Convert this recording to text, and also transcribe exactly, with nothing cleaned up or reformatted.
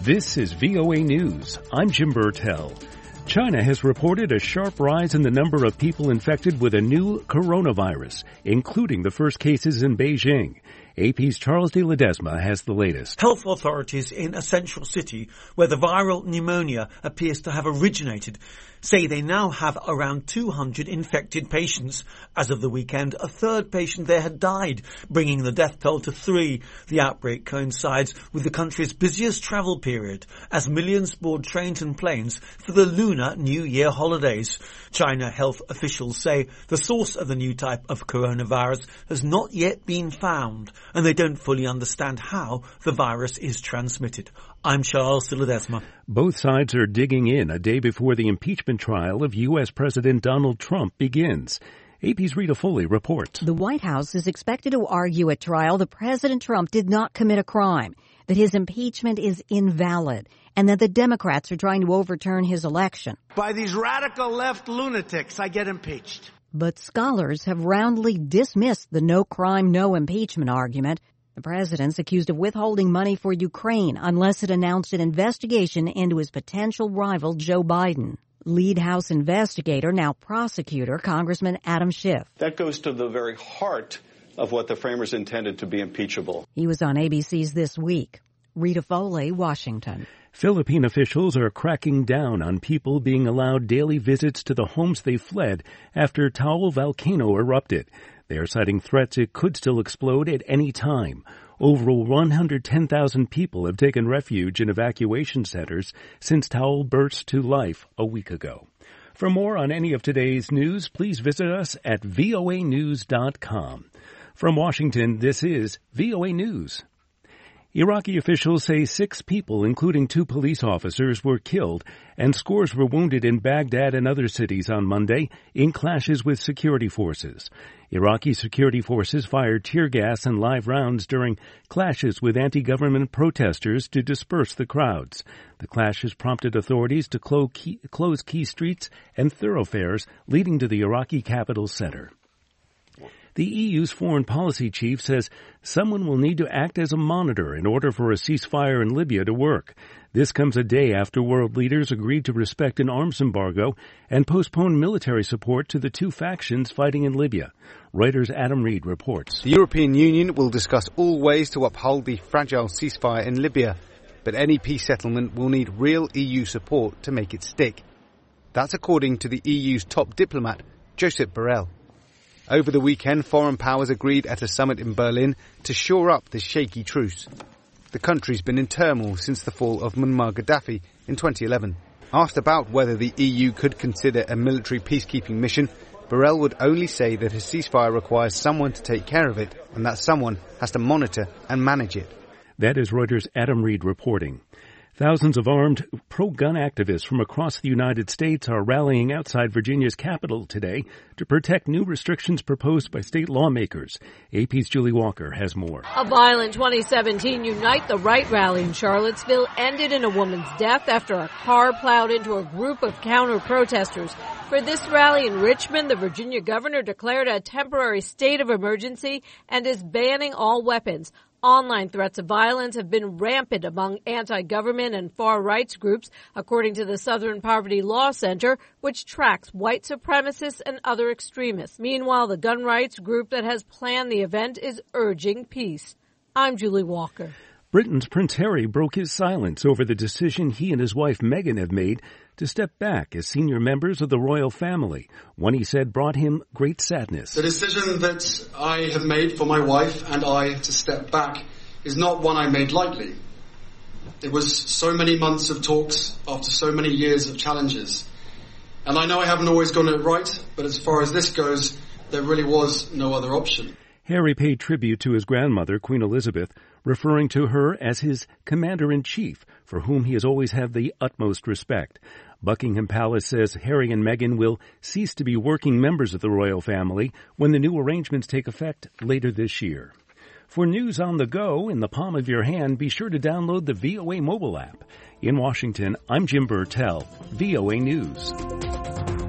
This is V O A News. I'm Jim Burtell. China has reported a sharp rise in the number of people infected with a new coronavirus, including the first cases in Beijing. A P's Charles de Ledesma has the latest. Health authorities in a central city where the viral pneumonia appears to have originated say they now have around two hundred infected patients. As of the weekend, a third patient there had died, bringing the death toll to three. The outbreak coincides with the country's busiest travel period, as millions board trains and planes for the Lunar New Year holidays. China health officials say the source of the new type of coronavirus has not yet been found, and they don't fully understand how the virus is transmitted. I'm Charles de Ledesma. Both sides are digging in a day before the impeachment trial of U S President Donald Trump begins. A P's Rita Foley reports. The White House is expected to argue at trial that President Trump did not commit a crime, that his impeachment is invalid, and that the Democrats are trying to overturn his election. By these radical left lunatics, I get impeached. But scholars have roundly dismissed the no crime, no impeachment argument. The president's accused of withholding money for Ukraine unless it announced an investigation into his potential rival Joe Biden. Lead House investigator, now prosecutor, Congressman Adam Schiff. That goes to the very heart of what the framers intended to be impeachable. He was on A B C's This Week. Rita Foley, Washington. Philippine officials are cracking down on people being allowed daily visits to the homes they fled after Taal volcano erupted. They are citing threats it could still explode at any time. Over one hundred ten thousand people have taken refuge in evacuation centers since Taal burst to life a week ago. For more on any of today's news, please visit us at V O A news dot com. From Washington, this is V O A News. Iraqi officials say six people, including two police officers, were killed and scores were wounded in Baghdad and other cities on Monday in clashes with security forces. Iraqi security forces fired tear gas and live rounds during clashes with anti-government protesters to disperse the crowds. The clashes prompted authorities to close key, close key streets and thoroughfares leading to the Iraqi capital center. The E U's foreign policy chief says someone will need to act as a monitor in order for a ceasefire in Libya to work. This comes a day after world leaders agreed to respect an arms embargo and postpone military support to the two factions fighting in Libya. Reuters' Adam Reed reports. The European Union will discuss all ways to uphold the fragile ceasefire in Libya, but any peace settlement will need real E U support to make it stick. That's according to the E U's top diplomat, Josep Borrell. Over the weekend, foreign powers agreed at a summit in Berlin to shore up this shaky truce. The country's been in turmoil since the fall of Muammar Gaddafi in twenty eleven. Asked about whether the E U could consider a military peacekeeping mission, Borrell would only say that a ceasefire requires someone to take care of it, and that someone has to monitor and manage it. That is Reuters' Adam Reed reporting. Thousands of armed pro-gun activists from across the United States are rallying outside Virginia's Capitol today to protect new restrictions proposed by state lawmakers. A P's Julie Walker has more. A violent twenty seventeen Unite the Right rally in Charlottesville ended in a woman's death after a car plowed into a group of counter-protesters. For this rally in Richmond, the Virginia governor declared a temporary state of emergency and is banning all weapons. Online threats of violence have been rampant among anti-government and far rights groups, according to the Southern Poverty Law Center, which tracks white supremacists and other extremists. Meanwhile, the gun rights group that has planned the event is urging peace. I'm Julie Walker. Britain's Prince Harry broke his silence over the decision he and his wife Meghan have made to step back as senior members of the royal family, one he said brought him great sadness. The decision that I have made for my wife and I to step back is not one I made lightly. It was so many months of talks after so many years of challenges. And I know I haven't always gotten it right, but as far as this goes, there really was no other option. Harry paid tribute to his grandmother, Queen Elizabeth, referring to her as his commander-in-chief, for whom he has always had the utmost respect. Buckingham Palace says Harry and Meghan will cease to be working members of the royal family when the new arrangements take effect later this year. For news on the go, in the palm of your hand, be sure to download the V O A mobile app. In Washington, I'm Jim Burtell, V O A News.